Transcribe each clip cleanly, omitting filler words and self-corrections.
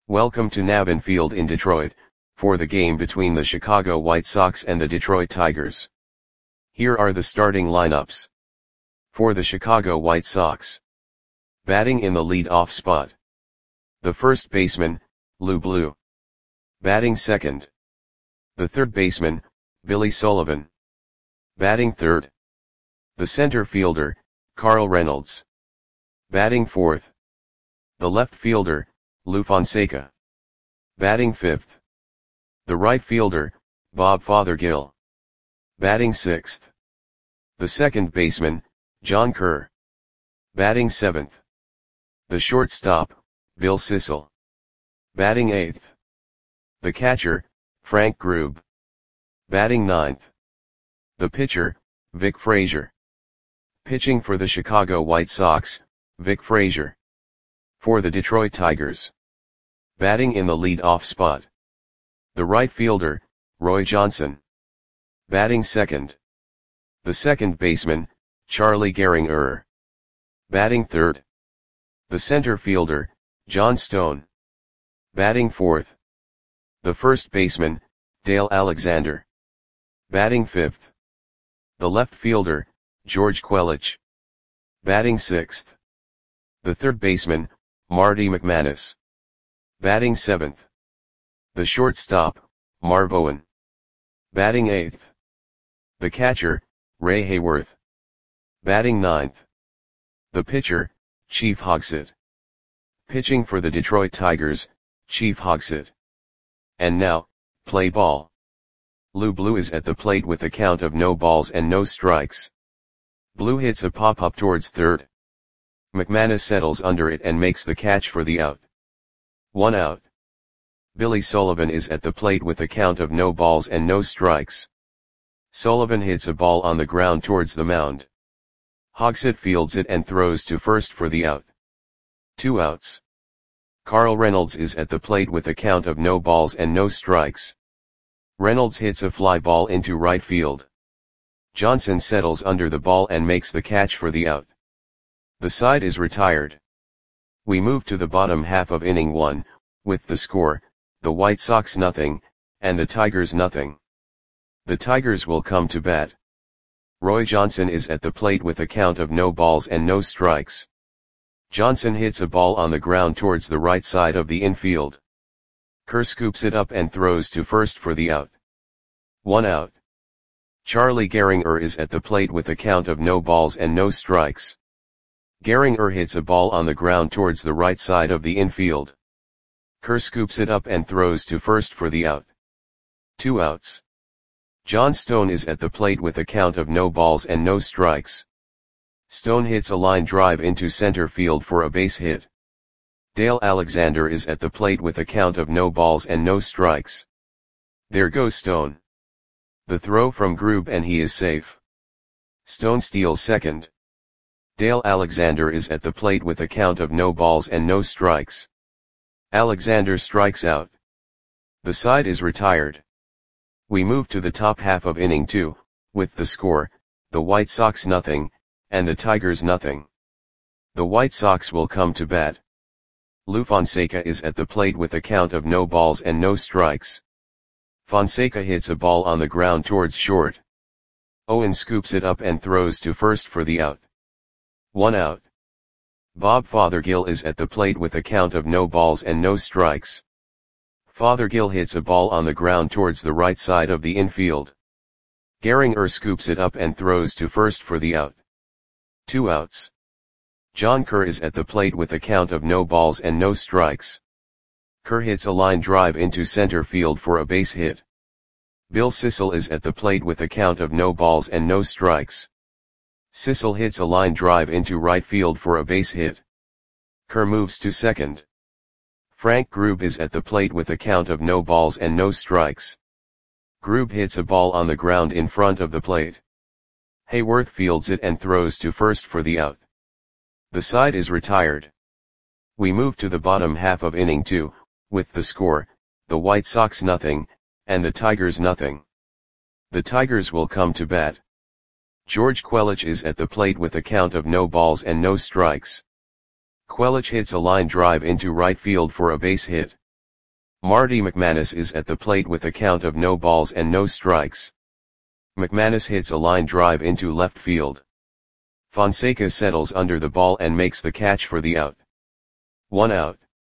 Welcome to Navin Field in Detroit, for the game between the Chicago White Sox and the Detroit Tigers. Here are the starting lineups. For the Chicago White Sox. Batting in the lead-off spot. The first baseman, Lou Blue. Batting second. The third baseman, Billy Sullivan. Batting third. The center fielder, Carl Reynolds. Batting fourth. The left fielder, Lou Fonseca. Batting fifth. The right fielder, Bob Fothergill. Batting sixth. The second baseman, John Kerr. Batting seventh. The shortstop, Bill Sissel. Batting eighth. The catcher, Frank Grube. Batting ninth. The pitcher, Vic Frazier. Pitching for the Chicago White Sox, Vic Frazier. For the Detroit Tigers. Batting in the lead-off spot. The right fielder, Roy Johnson. Batting second. The second baseman, Charlie Gehringer. Batting third. The center fielder, John Stone. Batting fourth. The first baseman, Dale Alexander. Batting fifth. The left fielder, George Quelich. Batting sixth. The third baseman, Marty McManus. Batting seventh. The shortstop, Marv Owen. Batting eighth. The catcher, Ray Hayworth. Batting ninth. The pitcher, Chief Hogsett. Pitching for the Detroit Tigers, Chief Hogsett. And now, play ball. Lou Blue is at the plate with a count of no balls and no strikes. Blue hits a pop-up towards third. McManus settles under it and makes the catch for the out. 1 out. Billy Sullivan is at the plate with a count of no balls and no strikes. Sullivan hits a ball on the ground towards the mound. Hogsett fields it and throws to first for the out. 2 outs. Carl Reynolds is at the plate with a count of no balls and no strikes. Reynolds hits a fly ball into right field. Johnson settles under the ball and makes the catch for the out. The side is retired. We move to the bottom half of inning 1, with the score, the White Sox nothing, and the Tigers nothing. The Tigers will come to bat. Roy Johnson is at the plate with a count of no balls and no strikes. Johnson hits a ball on the ground towards the right side of the infield. Kerr scoops it up and throws to first for the out. 1 out. Charlie Gehringer is at the plate with a count of no balls and no strikes. Gehringer hits a ball on the ground towards the right side of the infield. Kerr scoops it up and throws to first for the out. 2 outs. John Stone is at the plate with a count of no balls and no strikes. Stone hits a line drive into center field for a base hit. Dale Alexander is at the plate with a count of no balls and no strikes. There goes Stone. The throw from Grube and he is safe. Stone steals second. Dale Alexander is at the plate with a count of no balls and no strikes. Alexander strikes out. The side is retired. We move to the top half of inning 2, with the score, the White Sox nothing, and the Tigers nothing. The White Sox will come to bat. Lou Fonseca is at the plate with a count of no balls and no strikes. Fonseca hits a ball on the ground towards short. Owen scoops it up and throws to first for the out. 1 out. Bob Fothergill is at the plate with a count of no balls and no strikes. Fothergill hits a ball on the ground towards the right side of the infield. Gehringer scoops it up and throws to first for the out. 2 outs. John Kerr is at the plate with a count of no balls and no strikes. Kerr hits a line drive into center field for a base hit. Bill Sissel is at the plate with a count of no balls and no strikes. Sissel hits a line drive into right field for a base hit. Kerr moves to second. Frank Grube is at the plate with a count of no balls and no strikes. Grube hits a ball on the ground in front of the plate. Hayworth fields it and throws to first for the out. The side is retired. We move to the bottom half of inning 2, with the score, the White Sox nothing, and the Tigers nothing. The Tigers will come to bat. George Quelich is at the plate with a count of no balls and no strikes. Quelich hits a line drive into right field for a base hit. Marty McManus is at the plate with a count of no balls and no strikes. McManus hits a line drive into left field. Fonseca settles under the ball and makes the catch for the out. 1 out.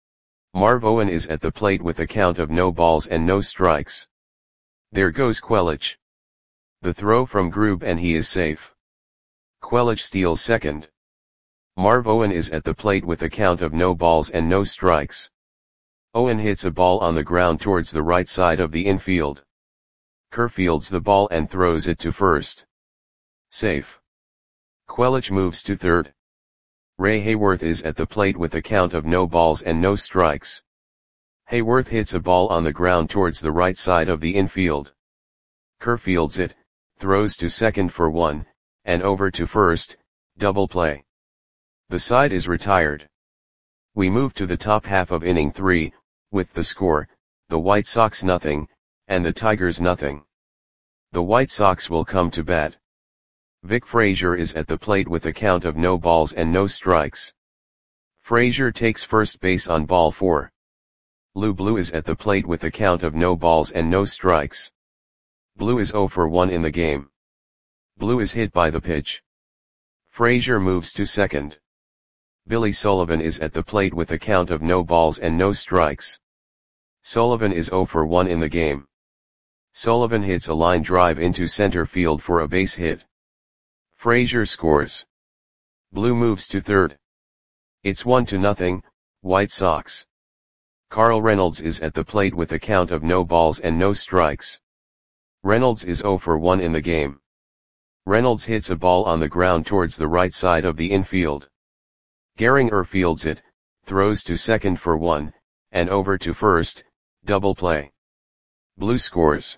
Marv Owen is at the plate with a count of no balls and no strikes. There goes Quelich. The throw from Grube and he is safe. Quelich steals second. Marv Owen is at the plate with a count of no balls and no strikes. Owen hits a ball on the ground towards the right side of the infield. Kerr fields the ball and throws it to first. Safe. Quelich moves to third. Ray Hayworth is at the plate with a count of no balls and no strikes. Hayworth hits a ball on the ground towards the right side of the infield. Kerr fields it, throws to second for 1, and over to first, double play. The side is retired. We move to the top half of inning 3, with the score, the White Sox 0, and the Tigers 0. The White Sox will come to bat. Vic Frazier is at the plate with a count of no balls and no strikes. Frazier takes first base on ball 4. Lou Blue is at the plate with a count of no balls and no strikes. Blue is 0 for 1 in the game. Blue is hit by the pitch. Frazier moves to second. Billy Sullivan is at the plate with a count of no balls and no strikes. Sullivan is 0 for 1 in the game. Sullivan hits a line drive into center field for a base hit. Frazier scores. Blue moves to third. It's 1-0, White Sox. Carl Reynolds is at the plate with a count of no balls and no strikes. Reynolds is 0 for 1 in the game. Reynolds hits a ball on the ground towards the right side of the infield. Gehringer fields it, throws to second for 1, and over to first, double play. Blue scores.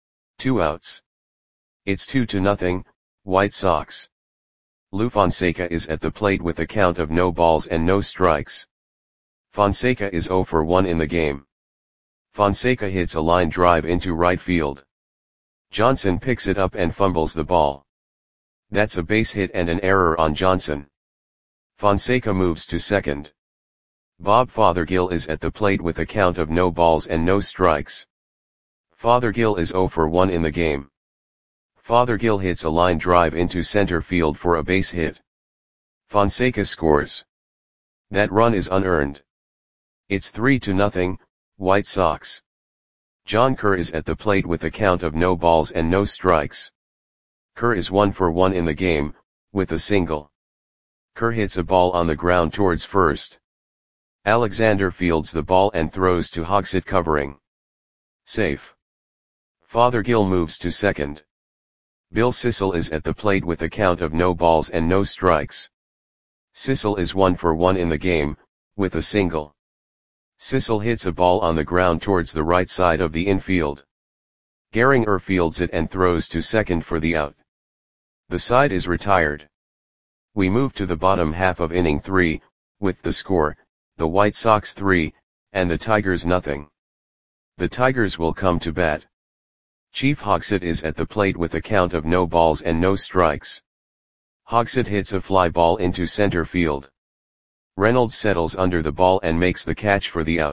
2 outs. It's 2-0, White Sox. Lou Fonseca is at the plate with a count of no balls and no strikes. Fonseca is 0 for 1 in the game. Fonseca hits a line drive into right field. Johnson picks it up and fumbles the ball. That's a base hit and an error on Johnson. Fonseca moves to second. Bob Fothergill is at the plate with a count of no balls and no strikes. Fothergill is 0 for 1 in the game. Fothergill hits a line drive into center field for a base hit. Fonseca scores. That run is unearned. It's 3-0, White Sox. John Kerr is at the plate with a count of no balls and no strikes. Kerr is 1 for 1 in the game, with a single. Kerr hits a ball on the ground towards first. Alexander fields the ball and throws to Hogsett covering. Safe. Fothergill moves to second. Bill Sissel is at the plate with a count of no balls and no strikes. Sissel is 1 for 1 in the game, with a single. Sissel hits a ball on the ground towards the right side of the infield. Gehringer fields it and throws to second for the out. The side is retired. We move to the bottom half of inning 3, with the score, the White Sox 3, and the Tigers 0. The Tigers will come to bat. Chief Hogsett is at the plate with a count of no balls and no strikes. Hogsett hits a fly ball into center field. Reynolds settles under the ball and makes the catch for the out.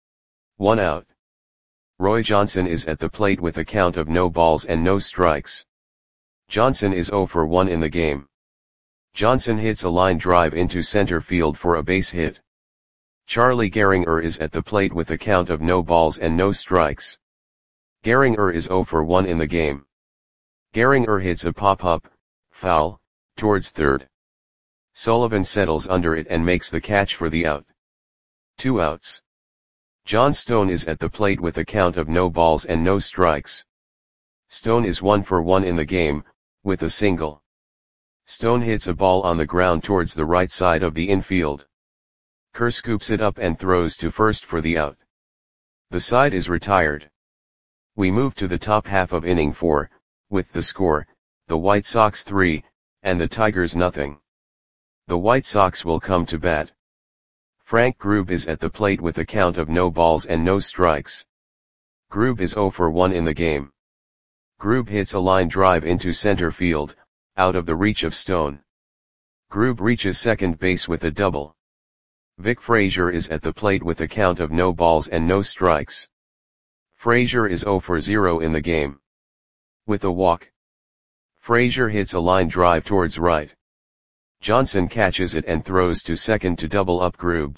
1 out. Roy Johnson is at the plate with a count of no balls and no strikes. Johnson is 0 for 1 in the game. Johnson hits a line drive into center field for a base hit. Charlie Gehringer is at the plate with a count of no balls and no strikes. Gehringer is 0 for 1 in the game. Gehringer hits a pop-up, foul, towards third. Sullivan settles under it and makes the catch for the out. 2 outs. John Stone is at the plate with a count of no balls and no strikes. Stone is 1 for 1 in the game, with a single. Stone hits a ball on the ground towards the right side of the infield. Kerr scoops it up and throws to first for the out. The side is retired. We move to the top half of inning 4, with the score, the White Sox 3, and the Tigers 0. The White Sox will come to bat. Frank Grube is at the plate with a count of no balls and no strikes. Grube is 0 for 1 in the game. Grube hits a line drive into center field, out of the reach of Stone. Grube reaches second base with a double. Vic Frazier is at the plate with a count of no balls and no strikes. Frazier is 0 for 0 in the game. With a walk, Frazier hits a line drive towards right. Johnson catches it and throws to second to double up Grube.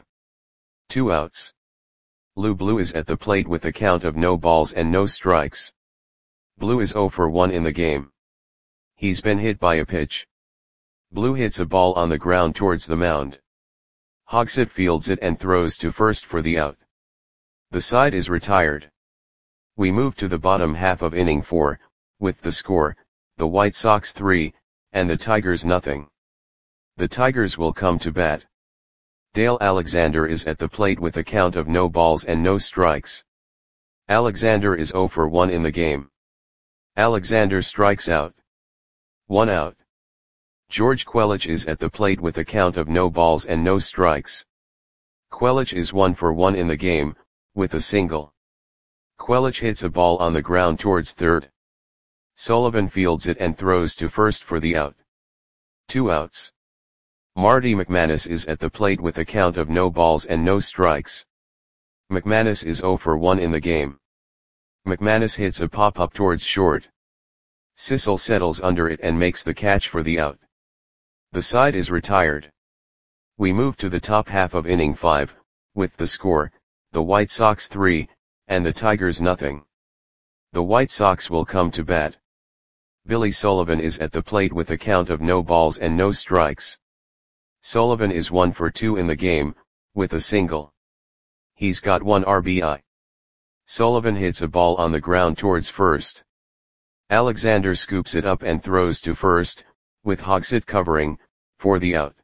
2 outs. Lou Blue is at the plate with a count of no balls and no strikes. Blue is 0 for 1 in the game. He's been hit by a pitch. Blue hits a ball on the ground towards the mound. Hogsett fields it and throws to first for the out. The side is retired. We move to the bottom half of inning 4, with the score, the White Sox 3, and the Tigers nothing. The Tigers will come to bat. Dale Alexander is at the plate with a count of no balls and no strikes. Alexander is 0 for 1 in the game. Alexander strikes out. 1 out. George Quelich is at the plate with a count of no balls and no strikes. Quelich is 1 for 1 in the game, with a single. Quelich hits a ball on the ground towards third. Sullivan fields it and throws to first for the out. 2 outs. Marty McManus is at the plate with a count of no balls and no strikes. McManus is 0 for 1 in the game. McManus hits a pop-up towards short. Sissel settles under it and makes the catch for the out. The side is retired. We move to the top half of inning 5, with the score, the White Sox 3, and the Tigers nothing. The White Sox will come to bat. Billy Sullivan is at the plate with a count of no balls and no strikes. Sullivan is 1 for 2 in the game, with a single. He's got 1 RBI. Sullivan hits a ball on the ground towards first. Alexander scoops it up and throws to first, with Hogsett covering, for the out.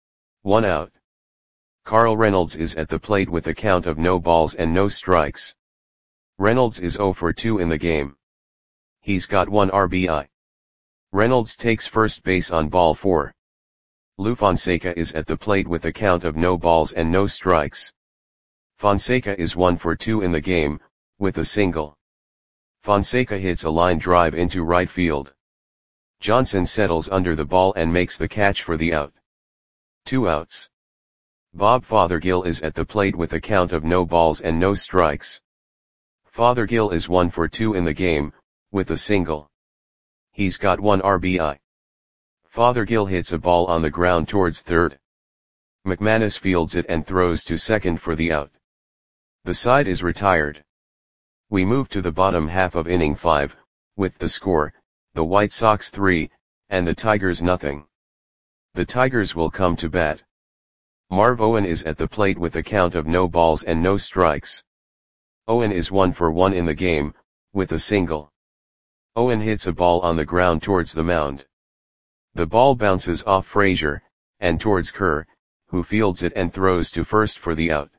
1 out. Carl Reynolds is at the plate with a count of no balls and no strikes. Reynolds is 0 for 2 in the game. He's got 1 RBI. Reynolds takes first base on ball 4. Lou Fonseca is at the plate with a count of no balls and no strikes. Fonseca is 1 for 2 in the game, with a single. Fonseca hits a line drive into right field. Johnson settles under the ball and makes the catch for the out. 2 outs. Bob Fothergill is at the plate with a count of no balls and no strikes. Fothergill is 1 for 2 in the game, with a single. He's got 1 RBI. Fothergill hits a ball on the ground towards third. McManus fields it and throws to second for the out. The side is retired. We move to the bottom half of inning 5, with the score, the White Sox 3, and the Tigers nothing. The Tigers will come to bat. Marv Owen is at the plate with a count of no balls and no strikes. Owen is 1 for 1 in the game, with a single. Owen hits a ball on the ground towards the mound. The ball bounces off Frazier, and towards Kerr, who fields it and throws to first for the out.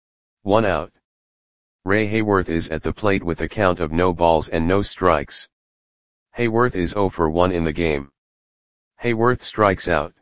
1 out. Ray Hayworth is at the plate with a count of no balls and no strikes. Hayworth is 0 for 1 in the game. Hayworth strikes out.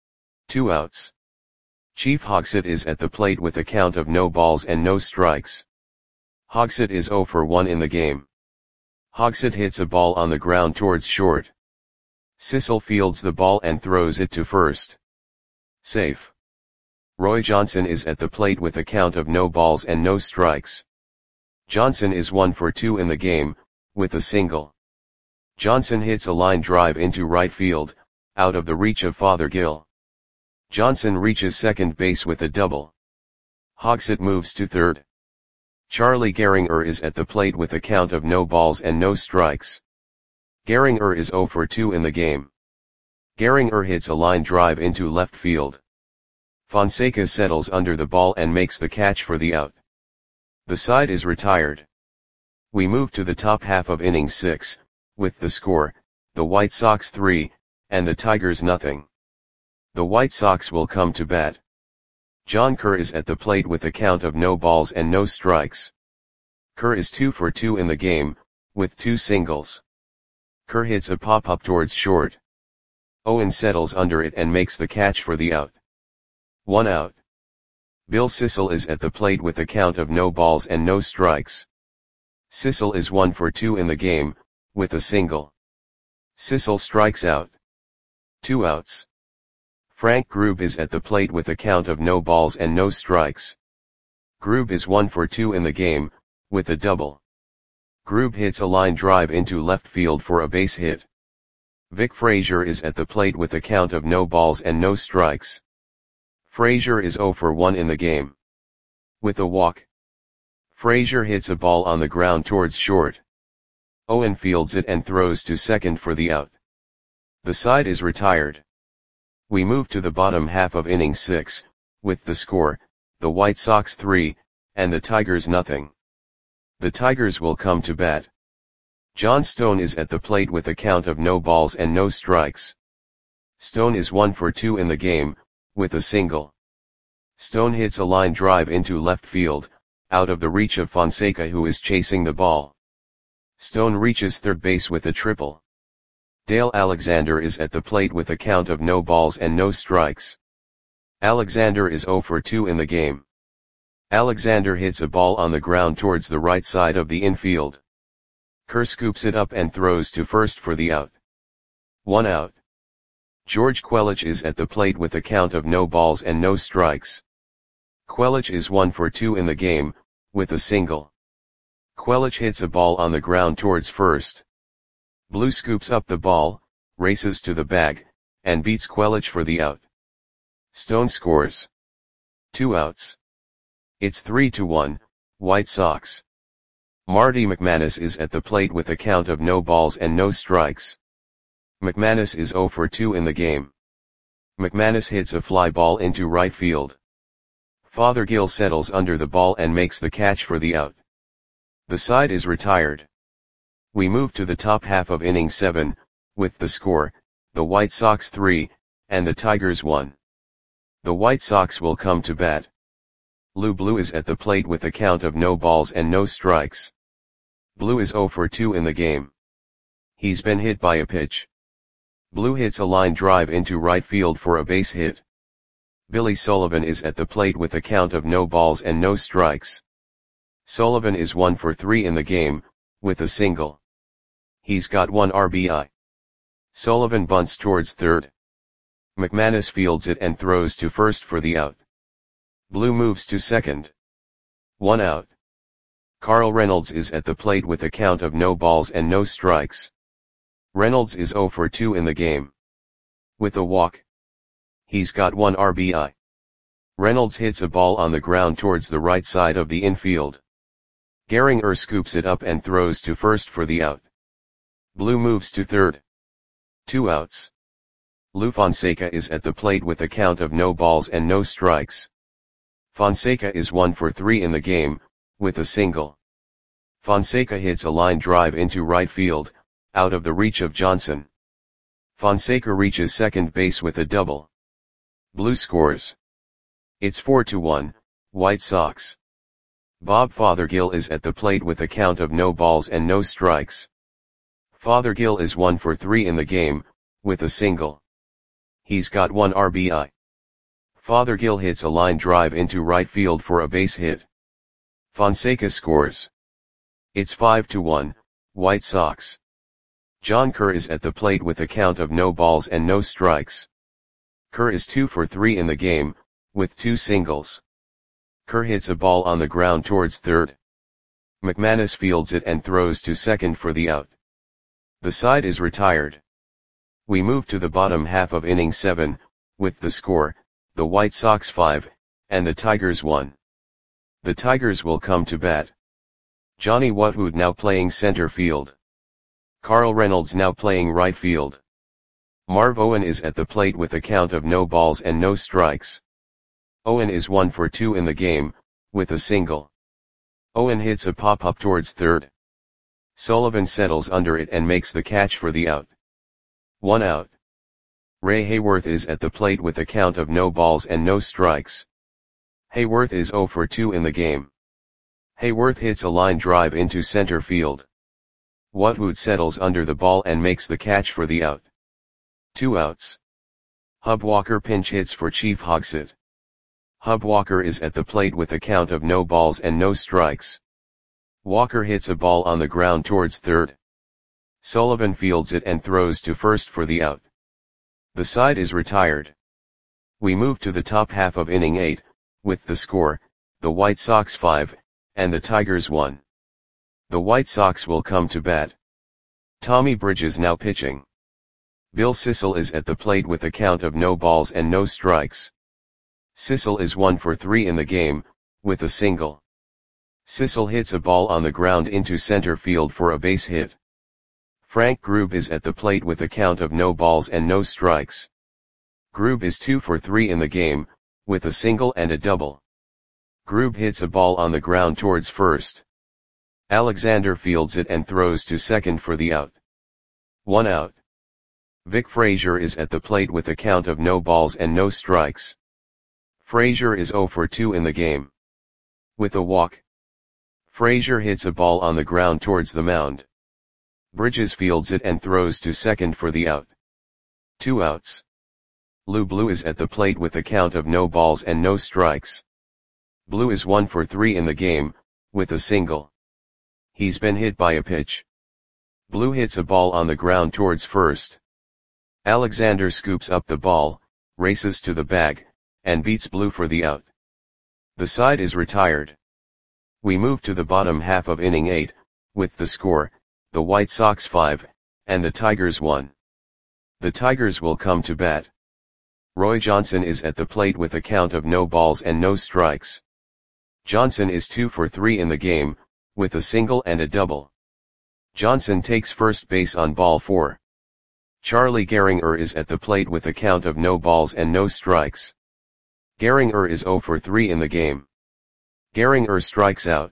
2 outs. Chief Hogsett is at the plate with a count of no balls and no strikes. Hogsett is 0 for 1 in the game. Hogsett hits a ball on the ground towards short. Sissel fields the ball and throws it to first. Safe. Roy Johnson is at the plate with a count of no balls and no strikes. Johnson is 1 for 2 in the game, with a single. Johnson hits a line drive into right field, out of the reach of Fothergill. Johnson reaches second base with a double. Hogsett moves to third. Charlie Gehringer is at the plate with a count of no balls and no strikes. Gehringer is 0 for 2 in the game. Gehringer hits a line drive into left field. Fonseca settles under the ball and makes the catch for the out. The side is retired. We move to the top half of inning 6, with the score, the White Sox 3, and the Tigers nothing. The White Sox will come to bat. John Kerr is at the plate with a count of no balls and no strikes. Kerr is 2 for 2 in the game, with 2 singles. Kerr hits a pop-up towards short. Owen settles under it and makes the catch for the out. 1 out. Bill Sissel is at the plate with a count of no balls and no strikes. Sissel is 1 for 2 in the game, with a single. Sissel strikes out. 2 outs. Frank Grube is at the plate with a count of no balls and no strikes. Grube is 1 for 2 in the game, with a double. Grube hits a line drive into left field for a base hit. Vic Frazier is at the plate with a count of no balls and no strikes. Frazier is 0 for 1 in the game. With a walk. Frazier hits a ball on the ground towards short. Owen fields it and throws to second for the out. The side is retired. We move to the bottom half of inning 6, with the score, the White Sox 3, and the Tigers nothing. The Tigers will come to bat. John Stone is at the plate with a count of no balls and no strikes. Stone is 1 for 2 in the game, with a single. Stone hits a line drive into left field, out of the reach of Fonseca who is chasing the ball. Stone reaches third base with a triple. Dale Alexander is at the plate with a count of no balls and no strikes. Alexander is 0 for 2 in the game. Alexander hits a ball on the ground towards the right side of the infield. Kerr scoops it up and throws to first for the out. 1 out. George Quelich is at the plate with a count of no balls and no strikes. Quelich is 1 for 2 in the game, with a single. Quelich hits a ball on the ground towards first. Blue scoops up the ball, races to the bag, and beats Quelich for the out. Stone scores. 2 outs. It's 3-1, White Sox. Marty McManus is at the plate with a count of no balls and no strikes. McManus is 0 for 2 in the game. McManus hits a fly ball into right field. Fothergill settles under the ball and makes the catch for the out. The side is retired. We move to the top half of inning 7, with the score, the White Sox 3, and the Tigers 1. The White Sox will come to bat. Lou Blue is at the plate with a count of no balls and no strikes. Blue is 0 for 2 in the game. He's been hit by a pitch. Blue hits a line drive into right field for a base hit. Billy Sullivan is at the plate with a count of no balls and no strikes. Sullivan is 1 for 3 in the game, with a single. He's got 1 RBI. Sullivan bunts towards third. McManus fields it and throws to first for the out. Blue moves to second. 1 out. Carl Reynolds is at the plate with a count of no balls and no strikes. Reynolds is 0 for 2 in the game. With a walk. He's got 1 RBI. Reynolds hits a ball on the ground towards the right side of the infield. Gehringer scoops it up and throws to first for the out. Blue moves to third. 2 outs. Lou Fonseca is at the plate with a count of no balls and no strikes. Fonseca is 1 for 3 in the game, with a single. Fonseca hits a line drive into right field, out of the reach of Johnson. Fonseca reaches second base with a double. Blue scores. It's 4-1, White Sox. Bob Fothergill is at the plate with a count of no balls and no strikes. Fothergill is 1 for 3 in the game, with a single. He's got 1 RBI. Fothergill hits a line drive into right field for a base hit. Fonseca scores. It's 5-1, White Sox. John Kerr is at the plate with a count of no balls and no strikes. Kerr is 2 for 3 in the game, with 2 singles. Kerr hits a ball on the ground towards third. McManus fields it and throws to second for the out. The side is retired. We move to the bottom half of inning 7, with the score, the White Sox 5, and the Tigers 1. The Tigers will come to bat. Johnny Watwood now playing center field. Carl Reynolds now playing right field. Marv Owen is at the plate with a count of no balls and no strikes. Owen is 1 for 2 in the game, with a single. Owen hits a pop-up towards third. Sullivan settles under it and makes the catch for the out. 1 out. Ray Hayworth is at the plate with a count of no balls and no strikes. Hayworth is 0 for 2 in the game. Hayworth hits a line drive into center field. Watwood settles under the ball and makes the catch for the out. 2 outs. Hub Walker pinch hits for Chief Hogsett. Hub Walker is at the plate with a count of no balls and no strikes. Walker hits a ball on the ground towards third. Sullivan fields it and throws to first for the out. The side is retired. We move to the top half of inning 8, with the score, the White Sox 5, and the Tigers 1. The White Sox will come to bat. Tommy Bridges now pitching. Bill Sissel is at the plate with a count of no balls and no strikes. Sissel is 1 for 3 in the game, with a single. Sissel hits a ball on the ground into center field for a base hit. Frank Grube is at the plate with a count of no balls and no strikes. Grube is 2 for 3 in the game, with a single and a double. Grube hits a ball on the ground towards first. Alexander fields it and throws to second for the out. 1 out. Vic Frazier is at the plate with a count of no balls and no strikes. Frazier is 0 for 2 in the game. With a walk. Frazier hits a ball on the ground towards the mound. Bridges fields it and throws to second for the out. 2 outs. Lou Blue is at the plate with a count of no balls and no strikes. Blue is 1 for 3 in the game, with a single. He's been hit by a pitch. Blue hits a ball on the ground towards first. Alexander scoops up the ball, races to the bag, and beats Blue for the out. The side is retired. We move to the bottom half of inning 8, with the score, the White Sox 5, and the Tigers 1. The Tigers will come to bat. Roy Johnson is at the plate with a count of no balls and no strikes. Johnson is 2 for 3 in the game, with a single and a double. Johnson takes first base on ball 4. Charlie Gehringer is at the plate with a count of no balls and no strikes. Gehringer is 0 for 3 in the game. Gehringer strikes out.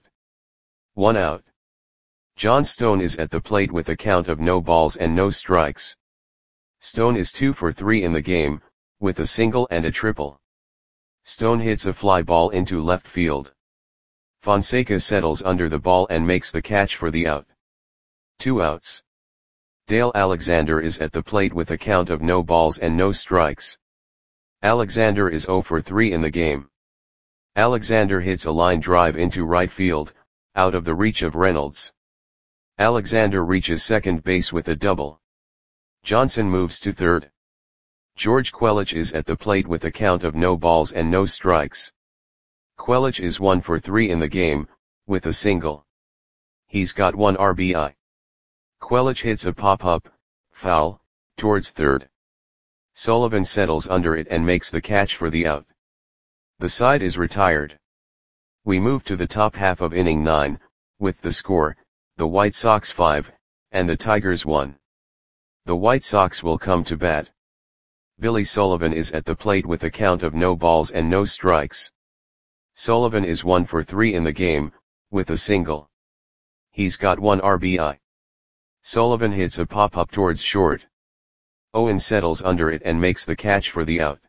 1 out. John Stone is at the plate with a count of no balls and no strikes. Stone is 2 for 3 in the game, with a single and a triple. Stone hits a fly ball into left field. Fonseca settles under the ball and makes the catch for the out. 2 outs. Dale Alexander is at the plate with a count of no balls and no strikes. Alexander is 0 for 3 in the game. Alexander hits a line drive into right field, out of the reach of Reynolds. Alexander reaches second base with a double. Johnson moves to third. George Quelich is at the plate with a count of no balls and no strikes. Quelich is 1 for 3 in the game, with a single. He's got 1 RBI. Quelich hits a pop-up, foul, towards third. Sullivan settles under it and makes the catch for the out. The side is retired. We move to the top half of inning 9, with the score, the White Sox 5, and the Tigers 1. The White Sox will come to bat. Billy Sullivan is at the plate with a count of no balls and no strikes. Sullivan is 1 for 3 in the game, with a single. He's got 1 RBI. Sullivan hits a pop-up towards short. Owen settles under it and makes the catch for the out.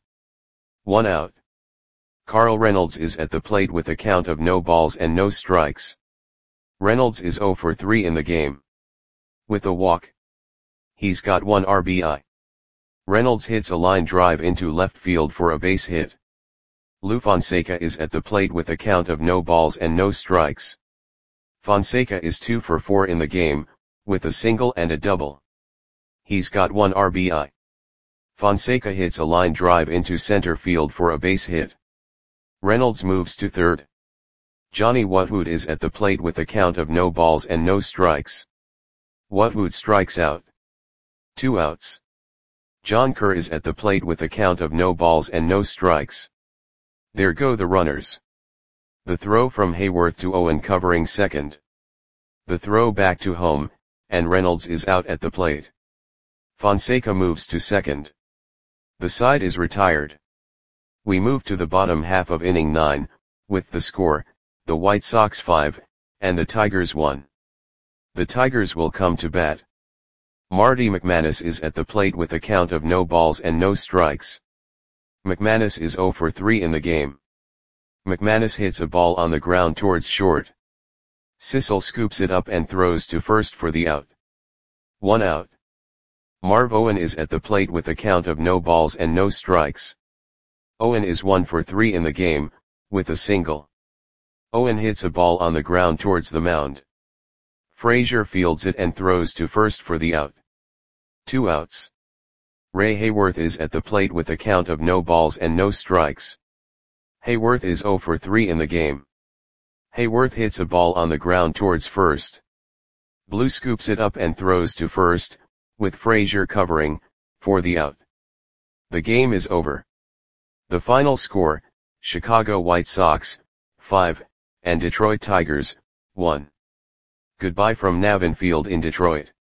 1 out. Carl Reynolds is at the plate with a count of no balls and no strikes. Reynolds is 0 for 3 in the game. With a walk. He's got 1 RBI. Reynolds hits a line drive into left field for a base hit. Lou Fonseca is at the plate with a count of no balls and no strikes. Fonseca is 2 for 4 in the game, with a single and a double. He's got 1 RBI. Fonseca hits a line drive into center field for a base hit. Reynolds moves to third. Johnny Wutwood is at the plate with a count of no balls and no strikes. Wutwood strikes out. 2 outs. John Kerr is at the plate with a count of no balls and no strikes. There go the runners. The throw from Hayworth to Owen covering second. The throw back to home, and Reynolds is out at the plate. Fonseca moves to second. The side is retired. We move to the bottom half of inning 9, with the score, the White Sox 5, and the Tigers 1. The Tigers will come to bat. Marty McManus is at the plate with a count of no balls and no strikes. McManus is 0 for 3 in the game. McManus hits a ball on the ground towards short. Sissel scoops it up and throws to first for the out. 1 out. Marv Owen is at the plate with a count of no balls and no strikes. Owen is 1 for 3 in the game, with a single. Owen hits a ball on the ground towards the mound. Frazier fields it and throws to first for the out. 2 outs. Ray Hayworth is at the plate with a count of no balls and no strikes. Hayworth is 0 for 3 in the game. Hayworth hits a ball on the ground towards first. Blue scoops it up and throws to first, with Frazier covering, for the out. The game is over. The final score, Chicago White Sox, 5, and Detroit Tigers, 1. Goodbye from Navin Field in Detroit.